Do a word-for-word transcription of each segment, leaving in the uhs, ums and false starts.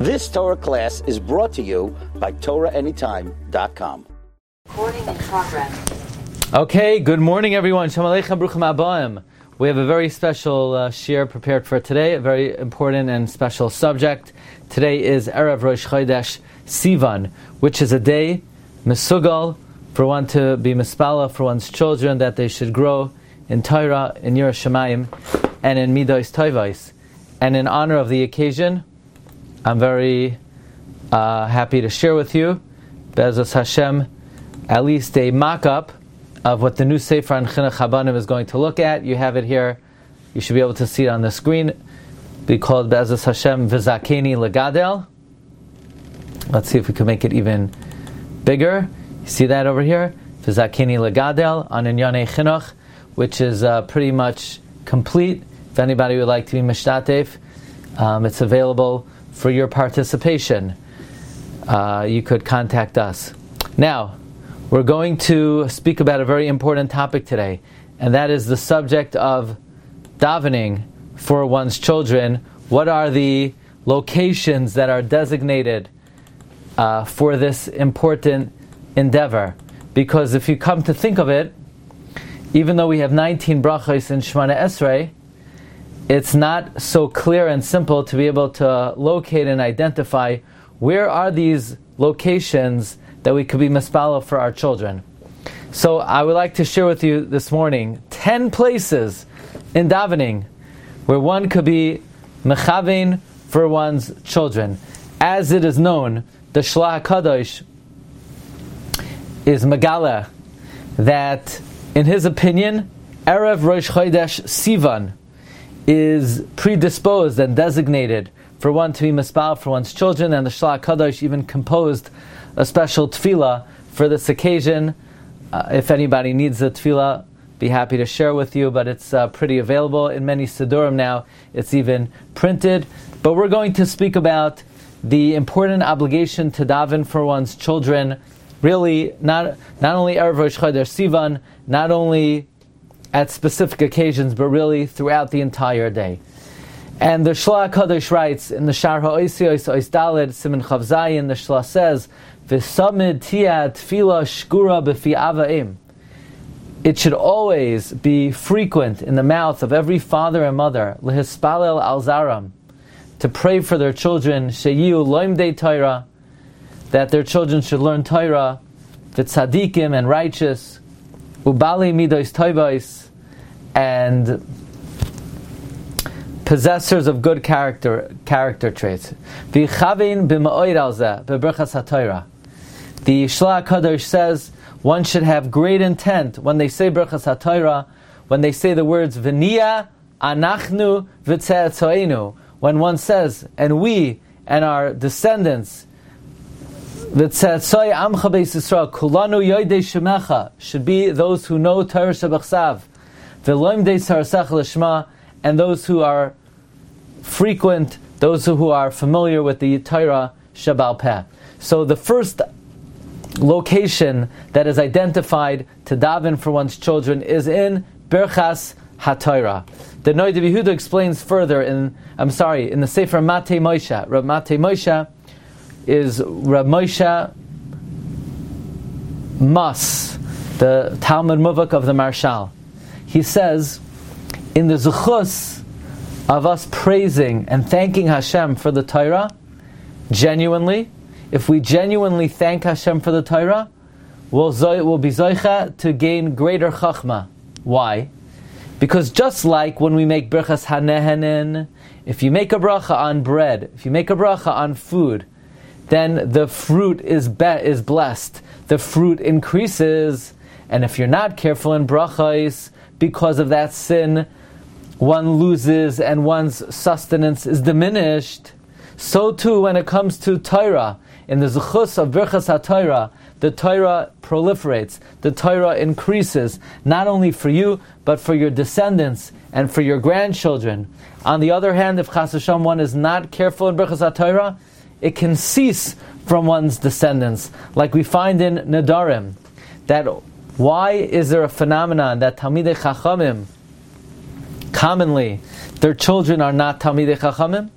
This Torah class is brought to you by Torah Anytime dot com. Recording in progress. Okay, good morning everyone. Shalom Aleichem, Bruchim Abayim. We have a very special uh, shiur prepared for today, a very important and special subject. Today is Erev Rosh Chodesh Sivan, which is a day, Mesugal, for one to be mispala for one's children, that they should grow in Torah, in Yiras Shamayim, and in Midos Tovos. And in honor of the occasion, I'm very uh, happy to share with you, Be'ezus Hashem, at least a mock-up of what the new Sefer on Chinuch Habanim is going to look at. You have it here. You should be able to see it on the screen. Be called Be'ezus Hashem V'zakeni Legadel. Let's see if we can make it even bigger. You see that over here? V'zakeni Legadel on Inyanei Chinuch, which is uh, pretty much complete. If anybody would like to be Mishtatef, um, it's available for your participation. Uh, you could contact us. Now, we're going to speak about a very important topic today, and that is the subject of davening for one's children. What are the locations that are designated uh, for this important endeavor? Because if you come to think of it, even though we have nineteen brachos in Shemona Esrei, it's not so clear and simple to be able to locate and identify where are these locations that we could be mispala for our children. So I would like to share with you this morning ten places in davening where one could be mechavein for one's children. As it is known, the Shlach HaKadosh is megala that, in his opinion, Erev Rosh Chodesh Sivan is predisposed and designated for one to be mispal for one's children, and the Shlach HaKadosh even composed a special tefillah for this occasion. Uh, if anybody needs a tefillah, be happy to share with you, but it's uh, pretty available in many Sidurim now. It's even printed. But we're going to speak about the important obligation to daven for one's children, really not not only Erev Rosh Chodesh Sivan, not only at specific occasions, but really throughout the entire day. And the Shlach HaKadosh writes in the Shar HaOsi Ois Ois Daled Siman Chav Zayin, the Shlach says, "V'samid tiyah tefillah shkura b'fi avaim." It should always be frequent in the mouth of every father and mother, lehispalel al zaram, to pray for their children, sheyiu loimdei Torah, that their children should learn Torah, v'tzadikim and righteous, ubali midos tovos, and possessors of good character character traits. V'chavin b'ma'oid al zeh b'berchas haTorah. The Shlach HaKadosh says one should have great intent when they say berchas haTorah, when they say the words v'niyah anachnu v'tze'etzoinu, when one says, and we and our descendants, v'tze'etzoy amcha beis Yisrael kulanu yoidei shemecha, should be those who know Torah shebachsav, v'loimdei sarasach l'shma, and those who are frequent, those who are familiar with the Torah Shebal Peh. So the first location that is identified to daven for one's children is in Berchas HaTorah. The Noda B'Yehuda explains further in, I'm sorry, in the Sefer Matei Moshe. Rab Matei Moshe is Rab Moshe Mas, the Talmud Muvak of the Marshal. He says, in the Zuchus of us praising and thanking Hashem for the Torah, genuinely, if we genuinely thank Hashem for the Torah, we'll, we'll be zoicha to gain greater chachma. Why? Because just like when we make berchas hanehenin, if you make a bracha on bread, if you make a bracha on food, then the fruit is be- is blessed. The fruit increases, and if you're not careful in brachos, because of that sin, one loses and one's sustenance is diminished. So too when it comes to Torah, in the Zuchus of Berchas HaTorah, the Torah proliferates, the Torah increases, not only for you, but for your descendants and for your grandchildren. On the other hand, if Chas V'Shalom one is not careful in Berchas HaTorah, it can cease from one's descendants, like we find in Nedarim. That why is there a phenomenon that Talmidei Chachamim, commonly, their children are not Talmidei Chachamim?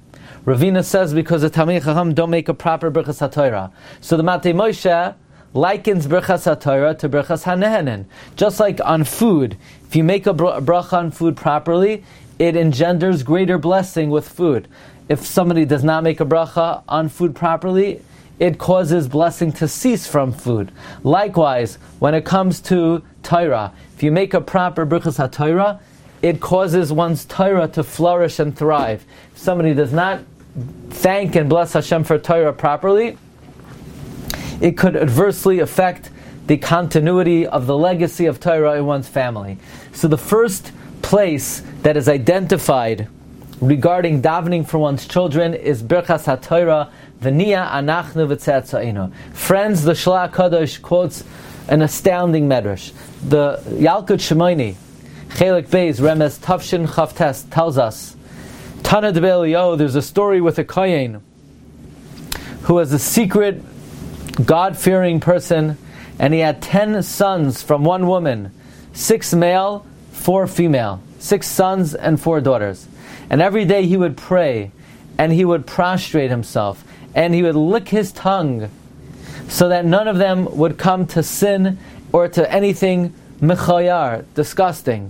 Ravina says because the Talmidei Chacham don't make a proper Birchas HaTorah. So the Matei Moshe likens Birchas HaTorah to Birchas HaNehenen. Just like on food, if you make a bracha on food properly, it engenders greater blessing with food. If somebody does not make a bracha on food properly, it causes blessing to cease from food. Likewise, when it comes to Torah, if you make a proper Birchas HaTorah, it causes one's Torah to flourish and thrive. If somebody does not thank and bless Hashem for Torah properly, it could adversely affect the continuity of the legacy of Torah in one's family. So the first place that is identified regarding davening for one's children is Birchas HaTorah, V'niya anachnu v'tzetza'inu. Friends, the Shlach Kadosh quotes an astounding medrash. The Yalkut Shimoni, Chelik Beis, Remez Tavshin Chavtes, tells us, Tana de Beliyahu, there's a story with a Kohen who was a secret, God-fearing person, and he had ten sons from one woman, six male, four female, six sons and four daughters. And every day he would pray, and he would prostrate himself, and he would lick his tongue, so that none of them would come to sin or to anything mechayar, disgusting.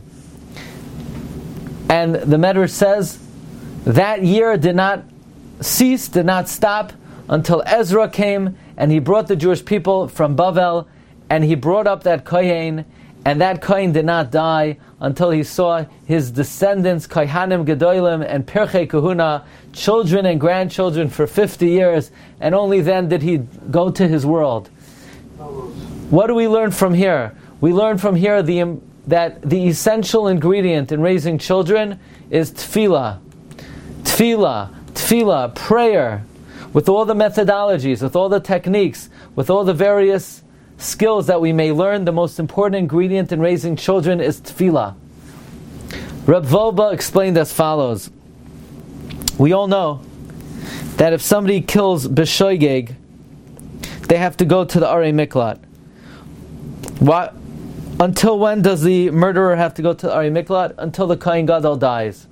And the Medrash says, that year did not cease, did not stop, until Ezra came, and he brought the Jewish people from Bavel, and he brought up that Kohen, and that Kohen did not die until he saw his descendants, Kohanim Gedolim and Pirchei Kahuna, children and grandchildren for fifty years, and only then did he go to his world. What do we learn from here? We learn from here the, that the essential ingredient in raising children is tefillah. Tefillah, tefillah, prayer, with all the methodologies, with all the techniques, with all the various skills that we may learn. The most important ingredient in raising children is tefillah. Reb Volba explained as follows. We all know that if somebody kills b'shoigeg, they have to go to the Arei Miklat. What? Until when does the murderer have to go to the Arei Miklat? Until the Kohen Gadol dies.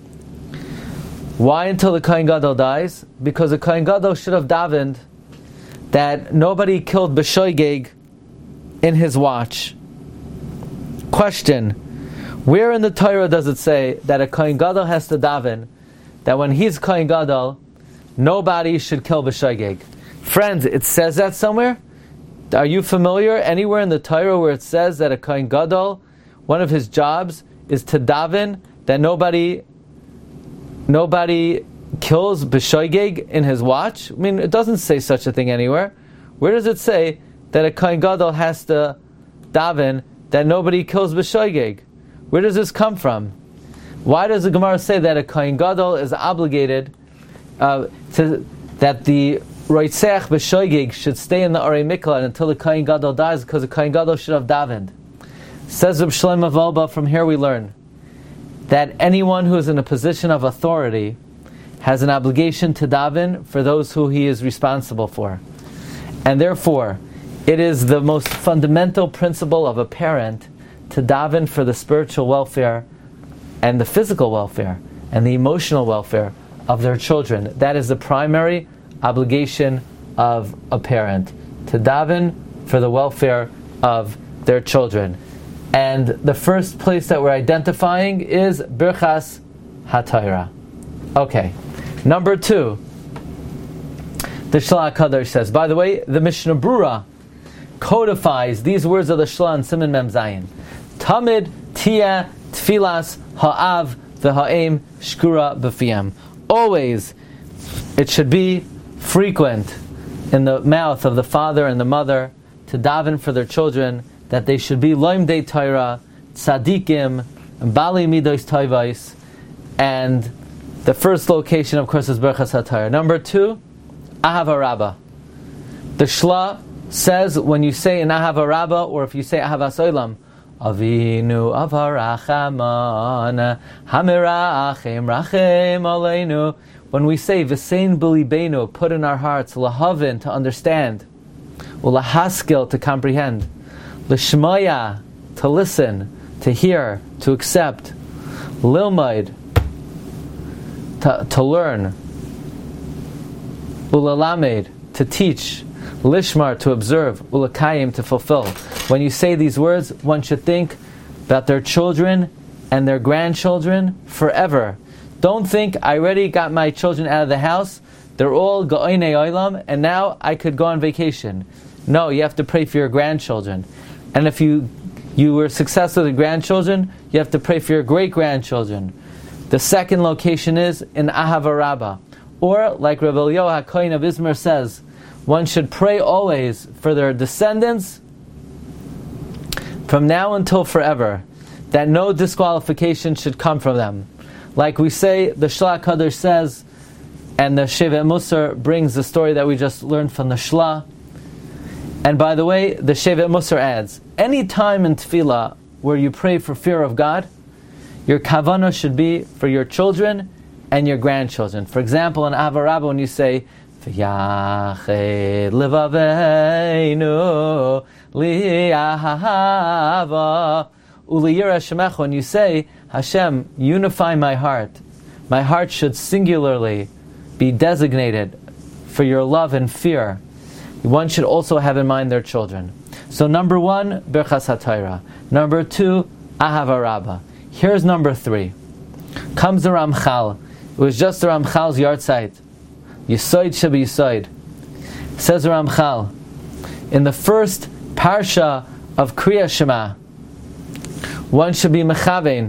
Why until the Kohen Gadol dies? Because the Kohen Gadol should have davened that nobody killed b'shoigeg in his watch. Question: where in the Torah does it say that a Kohen Gadol has to daven that when he's Kohen Gadol, nobody should kill b'shoigeg? Friends, it says that somewhere? Are you familiar anywhere in the Torah where it says that a Kohen Gadol, one of his jobs is to daven that nobody nobody kills b'shoigeg in his watch? I mean, it doesn't say such a thing anywhere. Where does it say that a Kohen Gadol has to daven that nobody kills b'shoigeg? Where does this come from? Why does the Gemara say that a Kohen Gadol is obligated uh, to that the Roitzeach b'shoigeg should stay in the Arei Miklat until the Kohen Gadol dies, because the Kohen Gadol should have davened? Says Reb Shlomo Volba, from here we learn that anyone who is in a position of authority has an obligation to daven for those who he is responsible for. And therefore, it is the most fundamental principle of a parent to daven for the spiritual welfare and the physical welfare and the emotional welfare of their children. That is the primary obligation of a parent, to daven for the welfare of their children. And the first place that we're identifying is Birchas HaTorah. Okay. Number two, the Shlach Kadosh says, by the way, the Mishnah Brura codifies these words of the Shla in Siman Mem Zayin. Tamid tia tfilas ha'av v'ha'em shkura b'fiyam. Always, it should be frequent in the mouth of the father and the mother to daven for their children that they should be loimdei Torah, tzadikim, and bali midos toivos. And the first location, of course, is Birchas HaTorah. Number two, Ahava Rabbah. The Shla says when you say in Ahava Rabbah, or if you say Ahavas Olam, Avinu avarachamana hamirachim rachem aleinu. When we say V'sein b'libeinu, put in our hearts, lahavin, to understand, ulahaskil, to comprehend, l'shmaya, to listen, to hear, to accept, lilmaid, to, to learn, ulalamed, to teach, lishmar, to observe, ulakayim, to fulfill. When you say these words, one should think about their children and their grandchildren forever. Don't think, I already got my children out of the house, they're all go'inei olam, and now I could go on vacation. No, you have to pray for your grandchildren. And if you you were successful with grandchildren, you have to pray for your great-grandchildren. The second location is in Ahava Rabbah. Or, like Rabbi Eliyahu HaKohen of Izmir says, one should pray always for their descendants from now until forever, that no disqualification should come from them. Like we say, the Shla Kadosh says, and the Shevet Musar brings the story that we just learned from the Shla. And by the way, the Shevet Musar adds, any time in Tefillah where you pray for fear of God, your kavanah should be for your children and your grandchildren. For example, in Ahava Rabbah, when you say, V'yached levaveinu li'ahava u'liyira shemecha, when you say, Hashem, unify my heart, my heart should singularly be designated for your love and fear. One should also have in mind their children. So number one, Birchas HaTorah. Number two, Ahava Rabbah. Here's number three. Comes the Ramchal. It was just the Ramchal's yahrzeit. Yisoid Sheba Yisoid. Says the Ramchal, in the first parsha of Kriya Shema, one should be mechavein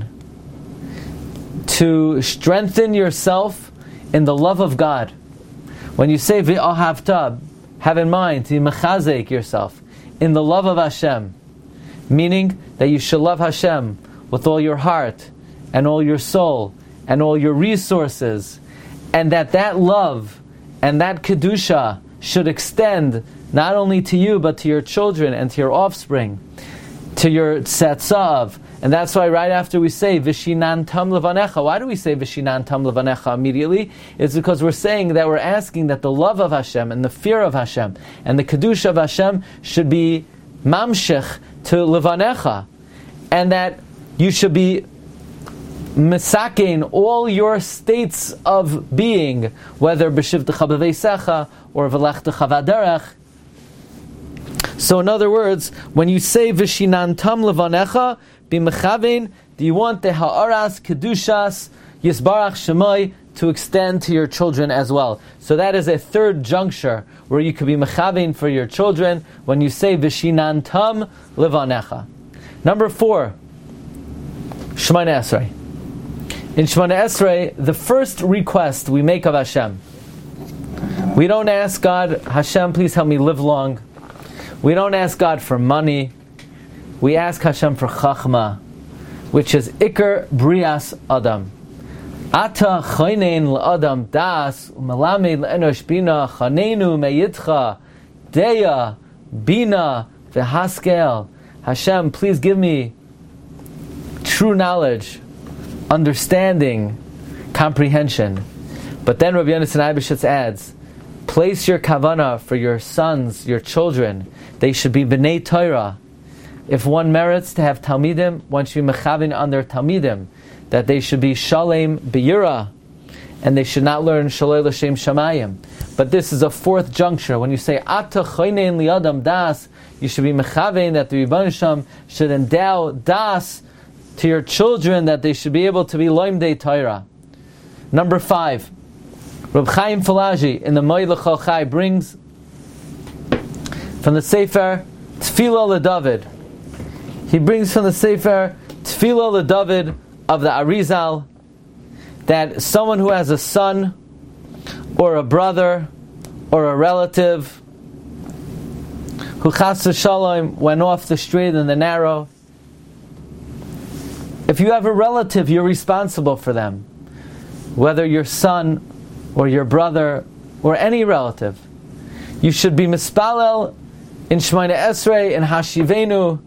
to strengthen yourself in the love of God. When you say V'ahavta, have in mind to mechazek yourself in the love of Hashem, meaning that you should love Hashem with all your heart and all your soul and all your resources, and that that love and that kedusha should extend not only to you but to your children and to your offspring, to your tzetzav. And that's why right after we say Vishinan Tam Levanecha, why do we say Vishinan Tam Levanecha immediately? It's because we're saying that we're asking that the love of Hashem and the fear of Hashem and the kedusha of Hashem should be mamshech to Levanecha, and that you should be misakein all your states of being, whether b'shivtecha b'veisecha or v'lechtecha v'aderech. So in other words, when you say Vishinan Tam Levanecha, be mechavein, do you want the ha'aras, kedushas, yisbarach shemai to extend to your children as well? So that is a third juncture where you could be mechavein for your children when you say Vishinan Tam Levanecha. Number four, Shemona Esrei. In Shemona Esrei, the first request we make of Hashem, we don't ask God, Hashem, please help me live long. We don't ask God for money. We ask Hashem for Chachma, which is Iker Brias Adam. Ata Chaynein LaAdam Das Umelamed LaEnosh Bina Chanenu Meyitcha Deya Bina V'Haskel. Hashem, please give me true knowledge, understanding, comprehension. But then Rabbi Yonasan Eibeshitz adds, place your kavanah for your sons, your children. They should be B'nai Torah. If one merits to have Talmidim, one should be mechavin on their Talmidim, that they should be Shalem B'yira, and they should not learn Shalei L'Shem Shamayim. But this is a fourth juncture. When you say Ata Chaynein Li'adam Das, you should be mechavin that the Rebbeinu Shem should endow Das to your children, that they should be able to be Loimdei Torah. Number five, Reb Chaim Falaji in the Moed L'Chol Chai brings from the Sefer Tefillah LeDavid. He brings from the Sefer Tefillah LeDavid of the Arizal that someone who has a son or a brother or a relative who chas v'shalom went off the straight and the narrow, if you have a relative, you're responsible for them, whether your son or your brother or any relative. You should be mispalel in Shemona Esrei and Hashivenu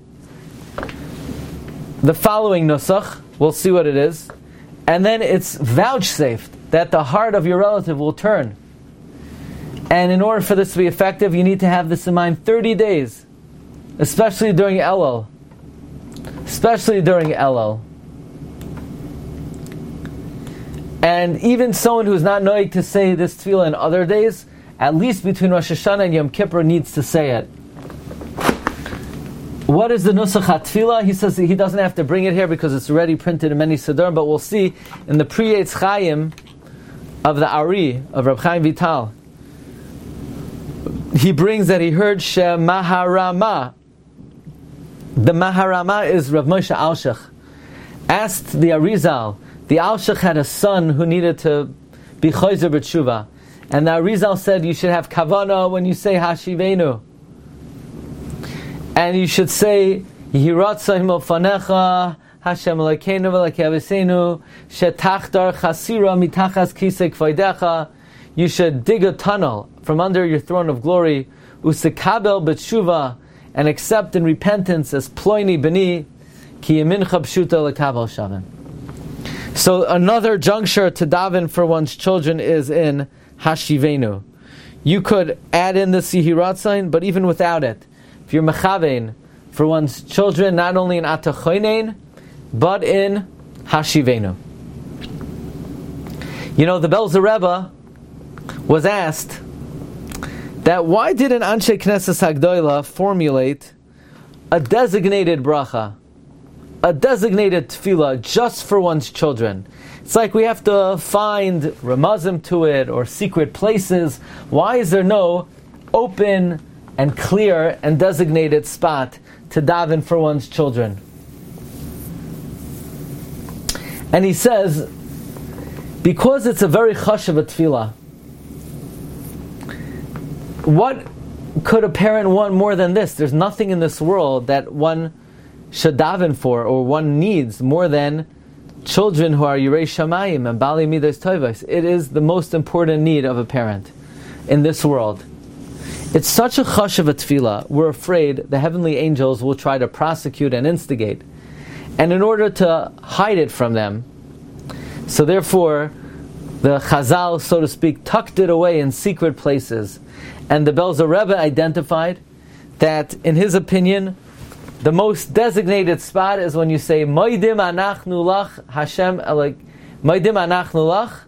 the following nusach. We'll see what it is, and then it's vouchsafed that the heart of your relative will turn. And in order for this to be effective, you need to have this in mind thirty days, especially during Elul. Especially during Elul. And even someone who's not knowing to say this tefillah in other days, at least between Rosh Hashanah and Yom Kippur, needs to say it. What is the Nusach HaTfilah? He says he doesn't have to bring it here because it's already printed in many Siddur, but we'll see in the Pri Eitz Chaim of the Ari, of Reb Chaim Vital. He brings that he heard She Maharama. The Maharama is Rav Moshe Alshich. Asked the Arizal, the Alshich had a son who needed to be Chozer B'Tshuva. And the Arizal said you should have Kavana when you say Hashivenu. And you should say Yihiratzah Himo Fanecha Hashem Elokeinu V'Elokei Aviseinu Shetachdar Chasira Mitachas Kisei Kvodecha. You should dig a tunnel from under your throne of glory, Usekabel B'Tshuva, and accept in repentance as Ploini B'ni Ki Yemincha Pshuta Lekabel Shavim. So another juncture to daven for one's children is in Hashivenu. You could add in the Yihiratzah, but even without it, if you're mechavein for one's children, not only in Atachoinein, but in Hashivenu. You know, the Belzer Rebbe was asked that why didn't Anshe Knesset Hagdoila formulate a designated bracha, a designated tefillah just for one's children? It's like we have to find ramazim to it or secret places. Why is there no open and clear and designated spot to daven for one's children? And he says, because it's a very chashuv tefillah. What could a parent want more than this? There's nothing in this world that one should daven for or one needs more than children who are Yirei Shamayim and Bali Midas Tovos. It is the most important need of a parent in this world. It's such a chashuv tefillah, we're afraid the heavenly angels will try to prosecute and instigate. And in order to hide it from them, so therefore, the Chazal, so to speak, tucked it away in secret places. And the Belzer Rebbe identified that, in his opinion, the most designated spot is when you say, Moidim anachnu lach Hashem elek, Moidim anachnu lach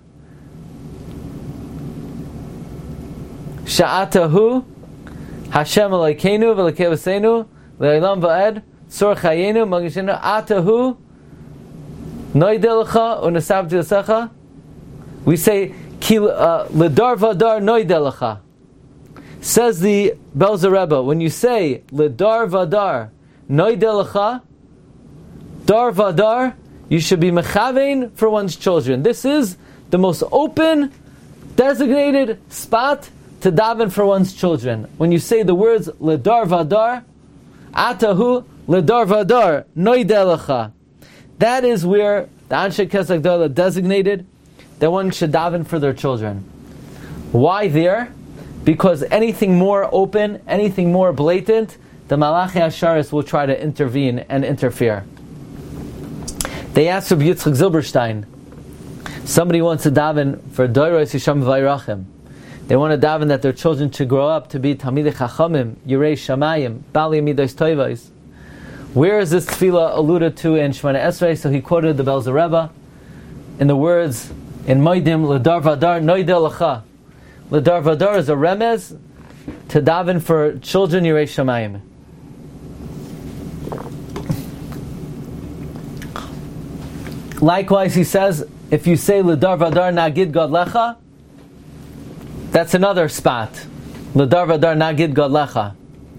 Sha'atahu Hashem Elokeinu V'Elokei Aviseinu Le'olam Va'ed Tzor Chayenu Magashenu Atahu Noideh Lecha U'Nesabti L'Secha. We say L'Dar V'Adar Noideh Lecha. Says the Belzer Rebbe, when you say L'Dar V'Adar Noideh Lecha, Dar V'Adar, you should be mechavein for one's children. This is the most open, designated spot to daven for one's children. When you say the words L'Dar V'Adar, Atahu L'Dar V'Adar Noideh Lecha, that is where the Anshe Knesset Hagdola designated that one should daven for their children. Why there? Because anything more open, anything more blatant, the Malachi Asharis will try to intervene and interfere. They asked Rabbi Yitzchak Zilberstein, somebody wants to daven for Doros Yisham Vayrachim. They want to daven that their children should grow up to be Talmidei Chachamim, Yirei Shamayim, Bali Midas Tovos. Where is this tefillah alluded to in Shemona Esrei? So he quoted the Belzer Rebbe in the words in Moidim L'Dar V'Adar Noideh Lecha. L'Dar V'Adar is a remez to daven for children Yirei Shamayim. Likewise, he says, if you say L'Dar V'Adar Nagid God Lecha, that's another spot. L'Dar V'Adar Nagid God Lecha.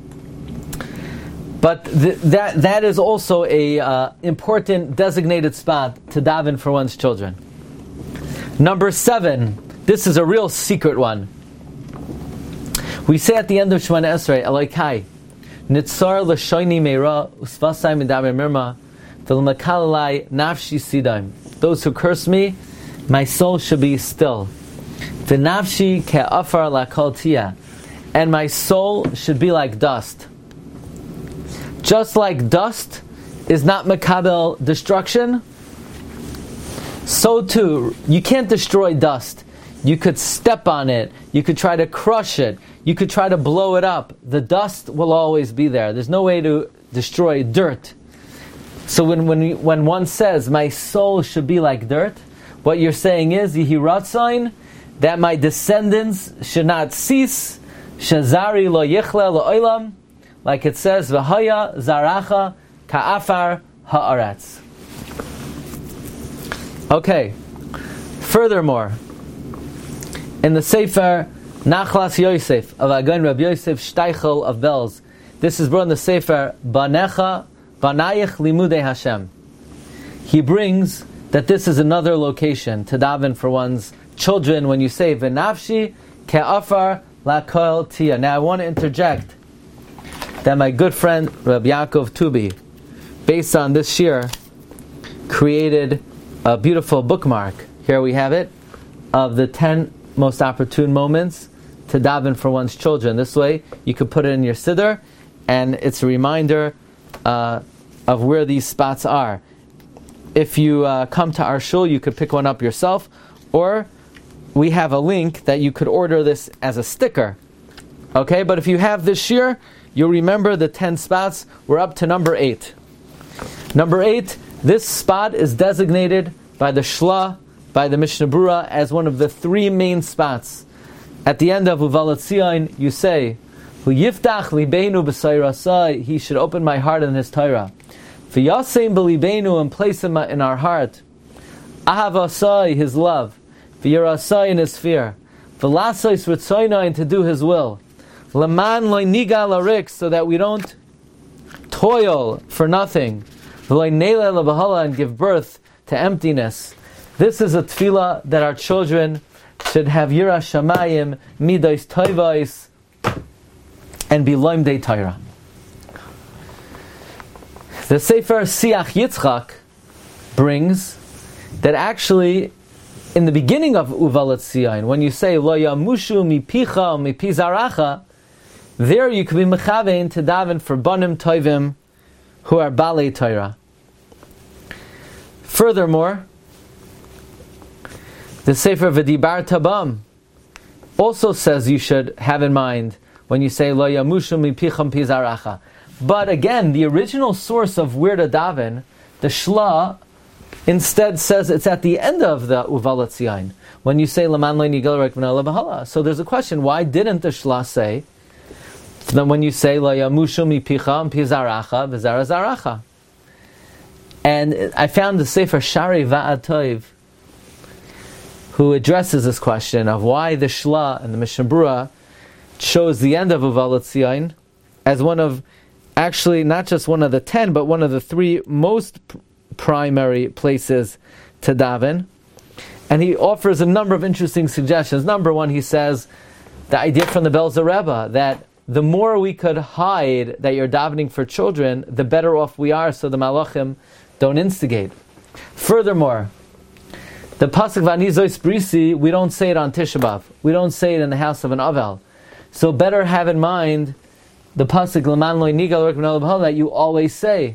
But th- that that is also a uh, important designated spot to daven for one's children. Number seven. This is a real secret one. We say at the end of Shemona Esrei, Elokai, Nitzar l'shoini meira usvasai midaber mirma v'l'makalalai nafshi sidaim. Those who curse me, my soul should be still. V'nafshi ke'afar la'kol tia, and my soul should be like dust. Just like dust is not makabel destruction, so too, you can't destroy dust. You could step on it, you could try to crush it, you could try to blow it up. The dust will always be there. There's no way to destroy dirt. So when when, we, when one says, my soul should be like dirt, what you're saying is, Yihi Ratzain, that my descendants should not cease, shazari lo yichle lo olam, like it says, v'haya zaracha ka'afar ha'aretz. Okay. Furthermore, in the Sefer Nachlas Yosef of Agon Rabbi Yosef Steichel of Belz, this is brought in the Sefer Banecha Banayich Limudei Hashem. He brings that this is another location to daven for one's children when you say V'nafshi ke'afar la'kol tia. Now I want to interject that my good friend Rabbi Yaakov Tubi, based on this shir, created a beautiful bookmark. Here we have it, of the ten most opportune moments to daven for one's children. This way, you could put it in your siddur, and it's a reminder uh, of where these spots are. If you uh, come to our shul, you could pick one up yourself, or we have a link that you could order this as a sticker. Okay, but if you have this shir, you'll remember the ten spots. We're up to number eight. Number eight, this spot is designated by the Shla, by the Mishnah Berurah, as one of the three main spots. At the end of Uvalat Tzion, you say, Hu yiftach libeinu b'sayrasai, he should open my heart in his Torah. V'yasein b'libeinu, and place him in our heart. Ahavasai, his love. V'yirasai, in his fear. V'lasais ritzoynai, and to do his will. Laman loy niga larik, so that we don't toil for nothing. V'loy neila labahala, and give birth to emptiness. This is a tefillah that our children should have Yira Shamayim, Midos Toivos, and be Loimdei Torah. The Sefer Siach Yitzchak brings that actually, in the beginning of Uvalat Tzion, when you say Lo Yamushu Mipicha Mipi Zaracha, there you can be mechavein to daven for Banim Toivim who are Balei Torah. Furthermore, the Sefer V'dibar Tabam also says you should have in mind when you say Lo Yamushu Mipicham Pizaracha. But again, the original source of where to daven, the Shla, instead says it's at the end of the Uvalat Tzion when you say Laman Lo Nigel Rek V'nala B'hala. So there's a question: why didn't the Shla say then when you say Lo Yamushu Mipicham Pizaracha V'zara Zaracha? And I found the Sefer Shari Va'ad Tov, who addresses this question of why the Shla and the Mishnah Berurah chose the end of Uvalat Tzion as one of, actually not just one of the ten, but one of the three most p- primary places to daven. And he offers a number of interesting suggestions. Number one, he says, the idea from the Belzer Rebbe, that the more we could hide that you're davening for children, the better off we are, so the malachim don't instigate. Furthermore, the pasuk V'anizois Brisi, we don't say it on Tisha B'Av. We don't say it in the house of an Avel. So better have in mind the pasuk L'man lo nigal rek v'nala b'hala that you always say.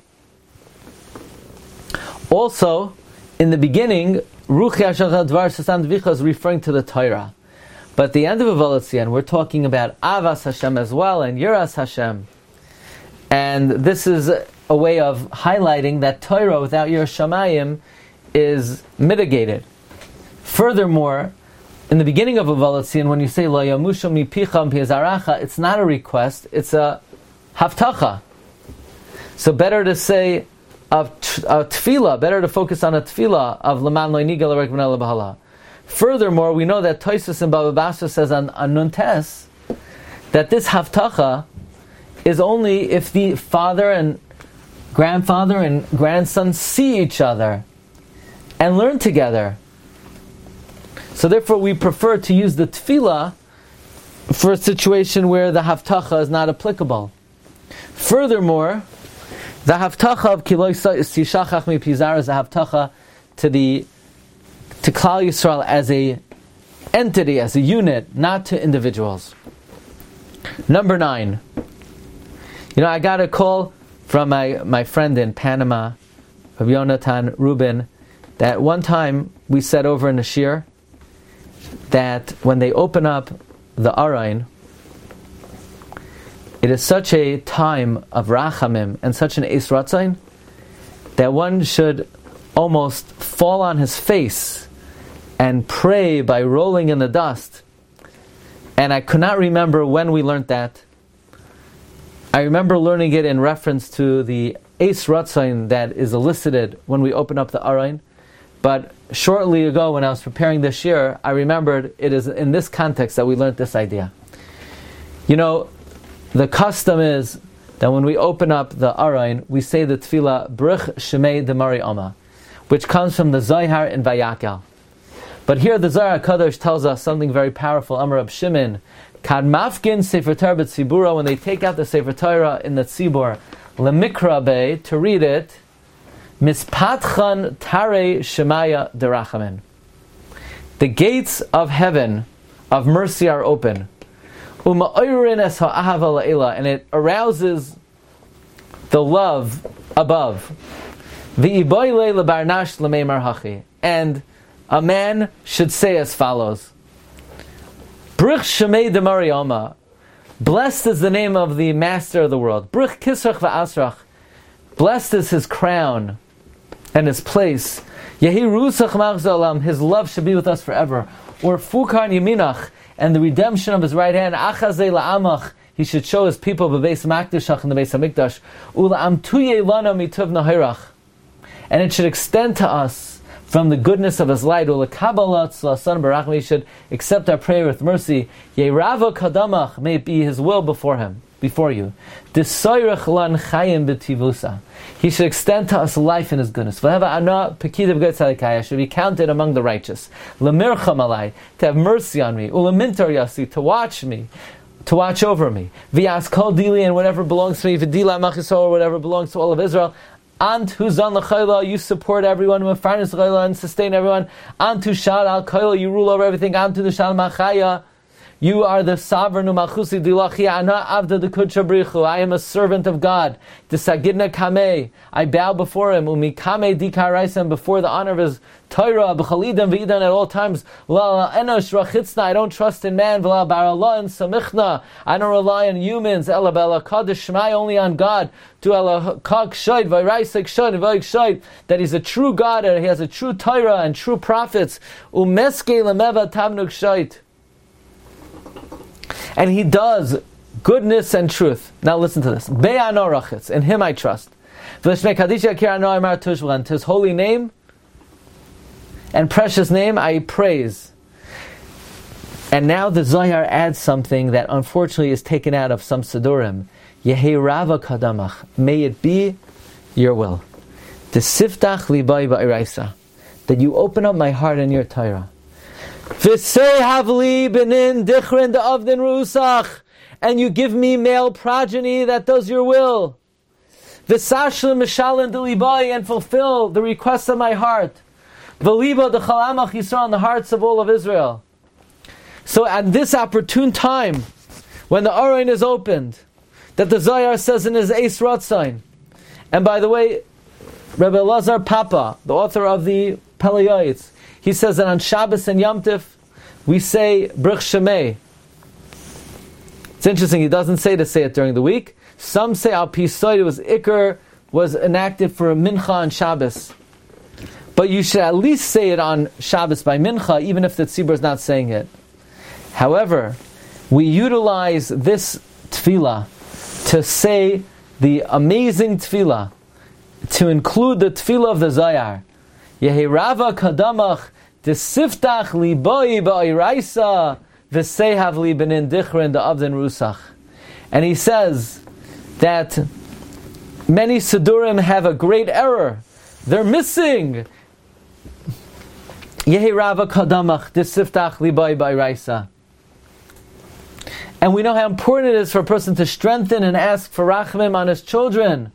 Also, in the beginning, Ruchi Hashachal Dvar Sasam Dvicha is referring to the Torah. But at the end of Uvalat Tzion, we're talking about Avas Hashem as well, and Yiras Hashem. And this is a way of highlighting that Torah without Yiras Shamayim is mitigated. Furthermore, in the beginning of Uvalat Tzion, when you say Lo Yamushu Mipicham Pizaracha, it's not a request, it's a haftacha. So better to say a, a tefillah, better to focus on a tefillah of Laman Lo Nigal Rek V'nala B'hala. Furthermore, we know that Tosfos and Baba Basra says on, on Nuntes that this haftacha is only if the father and grandfather and grandson see each other and learn together. So therefore we prefer to use the tefillah for a situation where the haftacha is not applicable. Furthermore, the haftacha of Ki Lo Yishachach Mipizar is a haftacha to the to Klal Yisrael as a entity, as a unit, not to individuals. Number nine. You know, I got a call from my, my friend in Panama, Rabbi Yonatan Rubin, that one time we said over in the shir that when they open up the Arayin, it is such a time of rachamim and such an eis ratzain that one should almost fall on his face and pray by rolling in the dust. And I could not remember when we learned that. I remember learning it in reference to the Eis Ratzain that is elicited when we open up the Aron. But shortly ago, when I was preparing this year, I remembered it is in this context that we learned this idea. You know, the custom is that when we open up the Aron, we say the tefillah Bruch Shemei Demari Oma, which comes from the Zohar in Vayakel. But here the Zohar HaKadosh tells us something very powerful. Amar Rab Shimon, Kad mafgin Sefer Torah b'tzibura, when they take out the Sefer Torah in the tzibur, lemikra be, to read it, mispatchan tare shemaya derachamin. The gates of heaven, of mercy, are open. Uma'oirin es ha'ahava la'ila, and it arouses the love above. V'iboyle lebarnash l'meimar hachi, and a man should say as follows: Bruch Shemei Demari Oma, blessed is the name of the Master of the world. Bruch Kisrach va'asrach, blessed is his crown and his place. Yehi Rusach Machzalam, his love should be with us forever. Or Fukar Yaminach, and the redemption of his right hand. Achazei la'amach, he should show his people b'beis makdashach in the Beis Hamikdash. Ula'am tuye lana mituv nahirach, and it should extend to us from the goodness of his light. He should accept our prayer with mercy. Yerava kadamach, may it be his will before him, before you. He should extend to us life in his goodness. Should be counted among the righteous. To have mercy on me. To watch me. To watch over me. And whatever belongs to me. Or whatever belongs to all of Israel. Ant huzan l'chayla, you support everyone, mefarnes l'chayla, and sustain everyone. Antu shal al kayla, you rule over everything. Antu the shal machaya, you are the sovereign. U'malchusi dilachi ana avda d'kudsha brichu, I am a servant of God. D'sagidna kamei, I bow before him. Umi kamei dikaraisem, before the honor of his Torah, b'chalidam v'idan, at all times. La enosh rachitzna, I don't trust in man. V'la barallah and samichna, I don't rely on humans. Ela b'ela kadosh shmai, only on God. To ela kak shayd v'iraisek shayd v'ayik shayd, that he's a true God and he has a true Torah and true prophets. Umeske lemeva tamnuk shayd, and he does goodness and truth. Now listen to this. Be'ano rachitz, in him I trust. V'lishmei kadisha kirano amar tushvan, to his holy name and precious name I praise. And now the Zohar adds something that unfortunately is taken out of some Sidurim. Yehi rava kadamach, may it be your will. T'siftach libai ba'iraisa, that you open up my heart in your Torah. V'sei havli benin dichrin da'avdin rusach, and you give me male progeny that does your will. V'sashlim mishalin delibai, and fulfill the requests of my heart. V'liba d'chalamach Yisrael, on the hearts of all of Israel. So at this opportune time, when the Aron is opened, that the Zohar says in his Eis Ratzain, and by the way, Rebbe Elazar Papa, the author of the Peleiotes, he says that on Shabbos and Yom Tif, we say Bruch Shemei. It's interesting, he doesn't say to say it during the week. Some say Al Pisoid, it was Iker, was enacted for a Mincha on Shabbos. But you should at least say it on Shabbos by Mincha, even if the Tzibur is not saying it. However, we utilize this tefillah to say the amazing tefillah, to include the tefillah of the Zohar. Yehi rava kadamach desiftach liboi ba'iraisa v'seihav li benin dichrin da'avdin rusach. And he says that many Sidurim have a great error. They're missing Yehi rava kadamach desiftach liboi ba'iraisa. And we know how important it is for a person to strengthen and ask for rachmim on his children.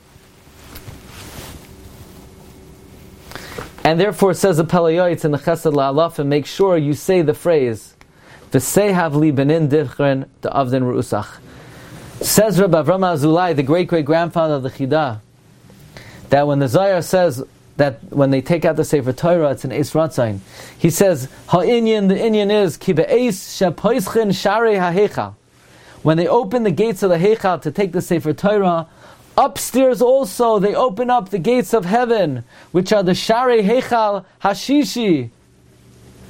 And therefore, says the Peleiotes in the Chesed La'alafim, make sure you say the phrase, V'seihav li benin dichrin da'avdin ru'usach. Says Rabbi Avraham Azulai, the great-great-grandfather of the Chidah, that when the Zohar says that when they take out the Sefer Torah, it's an Eis Ratzain. He says, Ha'inyan, the Inyan is, Ki be'eis shepoischin sharei ha'heichal. When they open the gates of the Heichal to take the Sefer Torah, upstairs also they open up the gates of heaven, which are the Sharei Heichal Hashishi.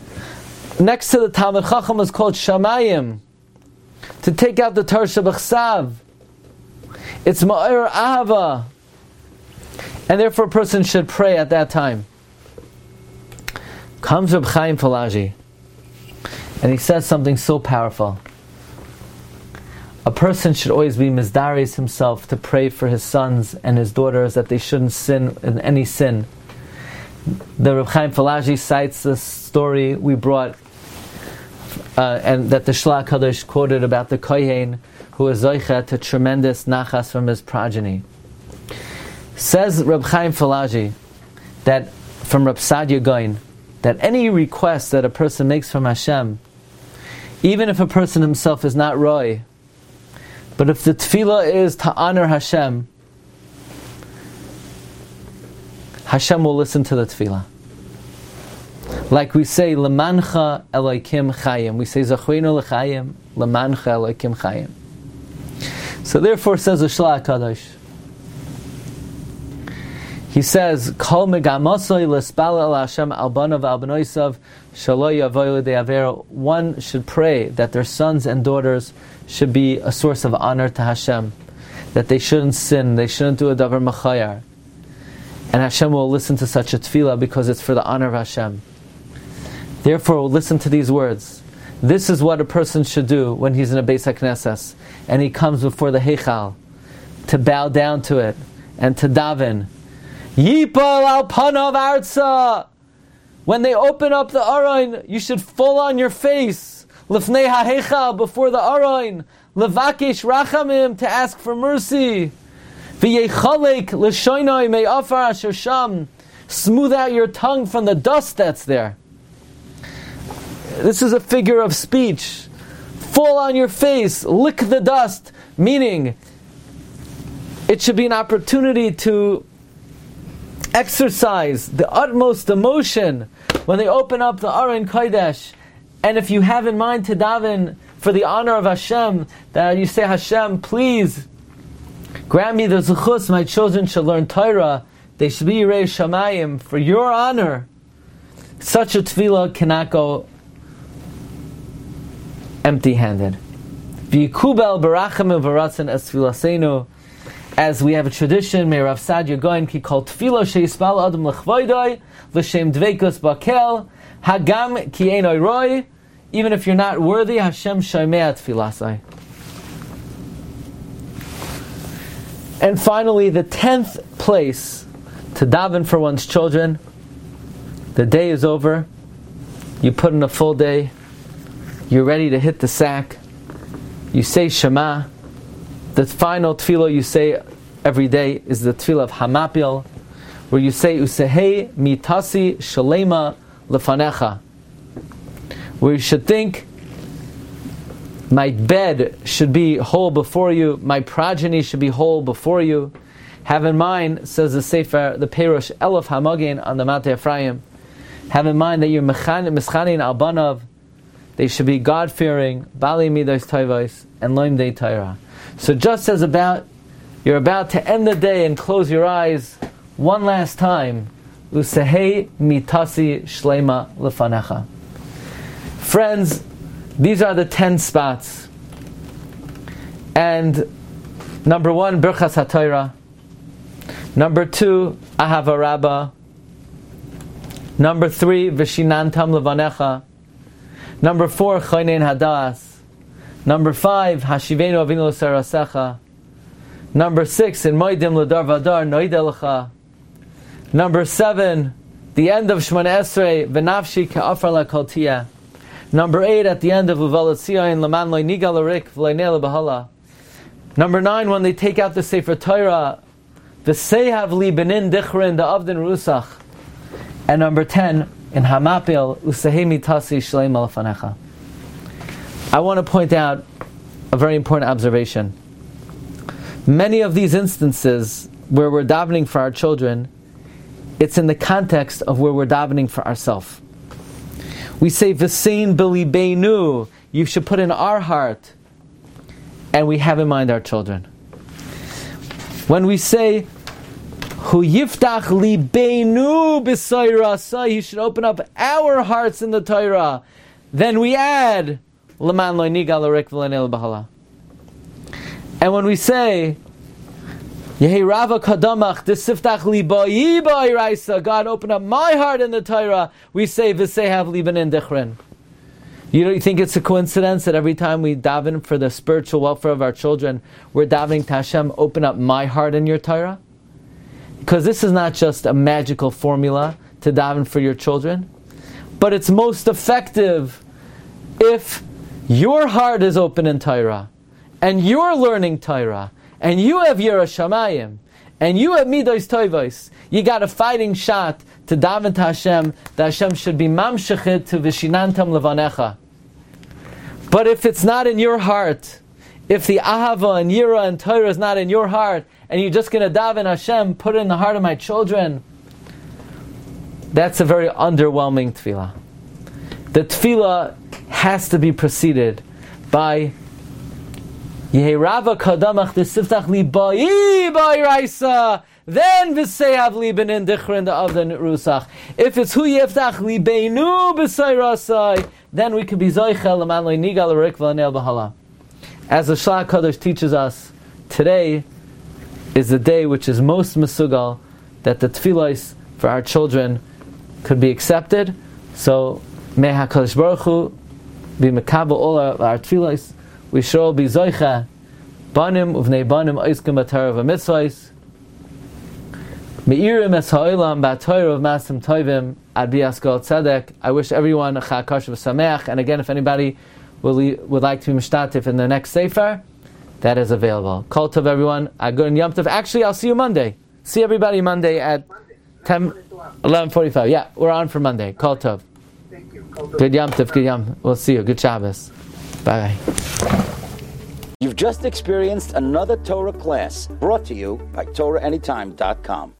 next to the Talmud Chacham is called Shamayim, to take out the Torah Shebachsav. It's Ma'ir Ahava, and therefore a person should pray at that time. Comes Reb Chaim Falaji, and he says something so powerful. A person should always be mizdaris himself to pray for his sons and his daughters that they shouldn't sin in any sin. The Reb Chaim Falaji cites the story we brought, uh, and that the Shlach Kadosh quoted about the Kohen who is zoicha to tremendous nachas from his progeny. Says Reb Chaim Falaji that from Reb Sadia Gaon, that any request that a person makes from Hashem, even if a person himself is not roy, but if the tefillah is to honor Hashem, Hashem will listen to the tefillah. Like we say, Lemancha Elokim Chayim. We say, Zachreinu L'Chayim, Lemancha Elokim Chayim. So therefore, says the Shlach Kadosh, he says, Kol megamasoi l'spal el Hashem al banav al benoisav shelo yavoyu de'avero. One should pray that their sons and daughters should be a source of honor to Hashem, that they shouldn't sin, they shouldn't do a davar machayar, and Hashem will listen to such a tefillah because it's for the honor of Hashem. Therefore, we'll listen to these words. This is what a person should do when he's in a Beis HaKnesses and he comes before the Heichal, to bow down to it and to daven. Yipol al panav arza. When they open up the Aron, you should fall on your face. Lifnei ha'heichal, before the Aron. Levakish rachamim, to ask for mercy. V'yechalek l'shoinoi me'afar asher sham. Smooth out your tongue from the dust that's there. This is a figure of speech. Fall on your face, lick the dust, meaning it should be an opportunity to exercise the utmost emotion when they open up the Aron Kodesh. And if you have in mind to daven for the honor of Hashem, that you say, Hashem, please grant me the zechus, my children should learn Torah, they should be Yirei Shamayim, for your honor. Such a tefillah cannot go empty-handed. V'yikubel barachim v'ratzon es tefillasenu. As we have a tradition, may Rav Sadia Gaon ki kol tefillah sheyispal adam lechvoidoi l'shem dveikus bakel hagam ki ein oiroi. Even if you're not worthy, Hashem shomea tefillasai. And finally, the tenth place to daven for one's children. The day is over. You put in a full day. You're ready to hit the sack. You say Shema. The final tefillah you say every day is the tefillah of Hamapil, where you say Usehei mitasi shalema lefanecha, where you should think, my bed should be whole before you, my progeny should be whole before you. Have in mind, says the Sefer, the Perush Elef Hamagin on the Mount Ephraim, have in mind that you're mischanin al banav, they should be God-fearing, bali midos tovos, and loim dei Torah. So just as about you're about to end the day and close your eyes one last time, Usehei mitasi shlema lefanecha. Friends, these are the ten spots. And number one, Birchas HaTorah. Number two, Ahava Rabbah. Number three, V'shinantam levanecha. Number four, Chonein Hadas. Number five, Hashivenu Avinu L'Sarasecha. Number six, in Moedim L'Dar Vadar Noidelecha. Number seven, the end of Shemona Esrei, V'nafshi Ka'afar L'Kol Tiyah. Number eight, at the end of Uvalat Tzion, L'man Lo Niga L'Rik V'Leinei L'Bahala. Number nine, when they take out the Sefer Torah, V'Seihav Li Benin Dichrin Da'avdin Rusach. And number ten, in Hamapil, Usehei mitasi shleima lefanecha. I want to point out a very important observation. Many of these instances where we're davening for our children, it's in the context of where we're davening for ourselves. We say, V'sein b'libeinu, you should put in our heart, and we have in mind our children. When we say, Hu yiftach libeinu b'soirasai, he should open up our hearts in the Torah. then we add L'man lo nigal l'rik v'le'nel b'hala. And when we say Yehi Rava Kadamach Desiftach Libayi Ba'iraisa, God open up my heart in the Torah, we say V'sehav Liban in Dichrin. You don't think it's a coincidence that every time we daven for the spiritual welfare of our children, we're davening to Hashem, open up my heart in your Torah? Because this is not just a magical formula to daven for your children, but it's most effective if your heart is open in Torah, and you're learning Torah, and you have Yirah Shamayim, and you have Midos Tovos. You got a fighting shot to daven to Hashem, that Hashem should be mamshechit to Vishinantam Levanecha. But if it's not in your heart, if the Ahava and Yirah and Torah is not in your heart, and you're just going to daven Hashem, put it in the heart of my children, that's a very underwhelming tefillah. The tefillah has to be preceded by Yeherava kadamach desiftach li ba'i ba'iraisa, then v'seyav li benin dichrin the of the rusach. If it's hu yeftach li beinu b'sayrasai, then we could be zoichel l'man lo nigal l'rik v'anel b'hala. As the Shlach Kadosh teaches us, today is the day which is most mesugal that the tefillos for our children could be accepted. So may HaKadosh Baruch Hu be mekabel all our, our tefillos. We should all be zoicha banim uvnei banim oiskim b'Torah v'mitzvos meirim es ha'olam b'Torah of masim tovim ad bi'askol tzedek. I wish everyone a Chag Kosher v'sameach. And again, if anybody will, would like to be mishtatif in the next sefer, that is available. Kol tov, everyone. Agur and Yom Tov. Actually, I'll see you Monday. See everybody Monday at ten, eleven forty-five. Yeah, we're on for Monday. Kol tov. Thank you. Kol tov. Good Yom Tov. Good Yom. We'll see you. Good Shabbos. Bye. You've just experienced another Torah class brought to you by Torah Anytime dot com.